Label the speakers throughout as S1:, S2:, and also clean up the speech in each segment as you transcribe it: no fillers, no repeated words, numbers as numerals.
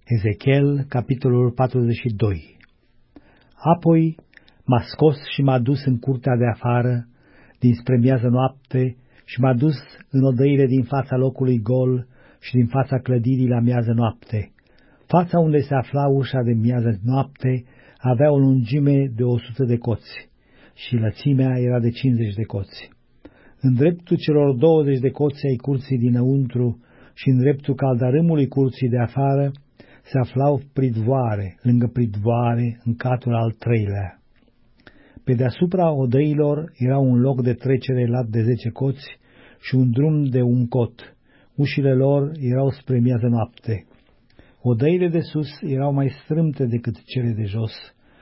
S1: Ezechiel, capitolul 42. Apoi m-a scos și m-a dus în curtea de afară, dinspre miază noapte, și m-a dus în odăile din fața locului gol și din fața clădirii la miază noapte. Fața unde se afla ușa de miază noapte avea o lungime de 100 de coți și lățimea era de 50 de coți. În dreptul celor 20 de coți ai curții dinăuntru și în dreptul caldarâmului curții de afară se aflau pridvoare, lângă pridvoare, în catul al treilea. Pe deasupra odăilor era un loc de trecere lat de 10 coți și un drum de un cot. Ușile lor erau spre miază noapte. Odăile de sus erau mai strâmte decât cele de jos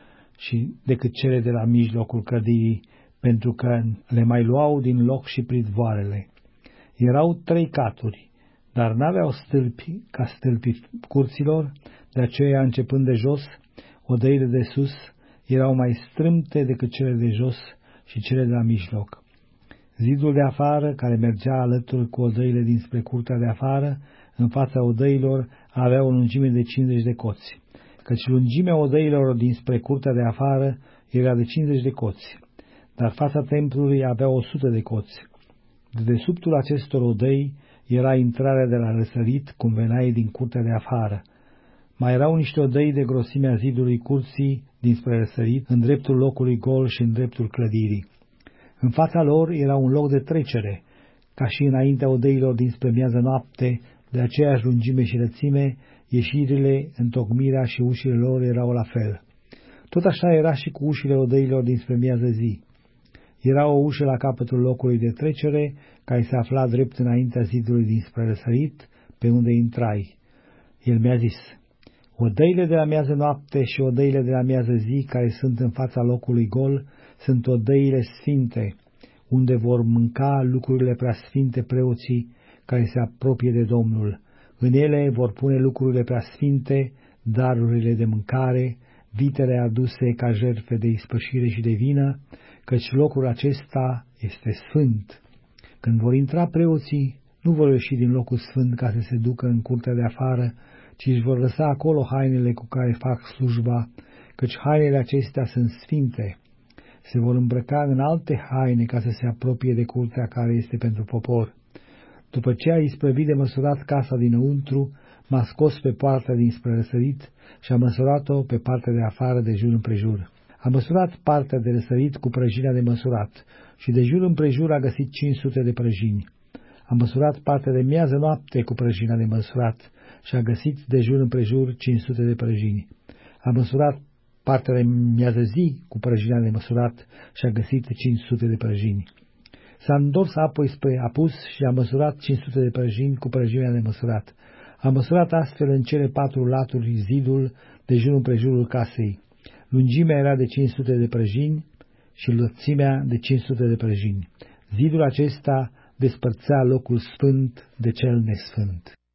S1: și decât cele de la mijlocul clădirii, pentru că le mai luau din loc și pridvoarele. Erau 3 caturi, dar n-aveau stâlpi ca stâlpii curților, de aceea, începând de jos, odăile de sus erau mai strâmte decât cele de jos și cele de la mijloc. Zidul de afară, care mergea alături cu odăile dinspre curtea de afară, în fața odăilor avea o lungime de 50 de coți, căci lungimea odăilor dinspre curtea de afară era de 50 de coți, dar fața templului avea 100 de coți. De dedesubtul acestor odăi era intrarea de la răsărit, cum veneai din curtea de afară. Mai erau niște odăi de grosimea zidului curții dinspre răsărit, în dreptul locului gol și în dreptul clădirii. În fața lor era un loc de trecere, ca și înaintea odăilor dinspre miază noapte, de aceeași lungime și lățime, ieșirile, întocmirea și ușile lor erau la fel. Tot așa era și cu ușile odăilor dinspre miază zi. Era o ușă la capătul locului de trecere, care se afla drept înaintea zidului dinspre răsărit, pe unde intrai. El mi-a zis: odăile de la miază noapte și odăile de la miază zi, care sunt în fața locului gol, sunt odăile sfinte, unde vor mânca lucrurile preasfinte preoții care se apropie de Domnul. În ele vor pune lucrurile preasfinte, darurile de mâncare, vitele aduse ca jertfe de ispășire și de vină, căci locul acesta este sfânt. Când vor intra preoții, nu vor ieși din locul sfânt ca să se ducă în curtea de afară, ci își vor lăsa acolo hainele cu care fac slujba, căci hainele acestea sunt sfinte. Se vor îmbrăca în alte haine ca să se apropie de curtea care este pentru popor. După ce a isprăvit de măsurat casa dinăuntru, m-a scos pe partea dinspre răsărit și a măsurat-o pe partea de afară de jur împrejur. A măsurat partea de răsărit cu prăjinea de măsurat și de jur împrejur a găsit 500 de prăjini. A măsurat partea de miază noapte cu prăjina de măsurat și a găsit de jur împrejur 500 de prăjini. A măsurat partea de miază zi cu prăjina de măsurat și a găsit 500 de prăjini. S-a întors apoi spre apus și a măsurat 500 de prăjini cu prăjina de măsurat. A măsurat astfel în cele 4 laturi zidul de jur împrejurul casei. Lungimea era de 500 de prăjini și lățimea de 500 de prăjini. Zidul acesta despărțea locul sfânt de cel nesfânt.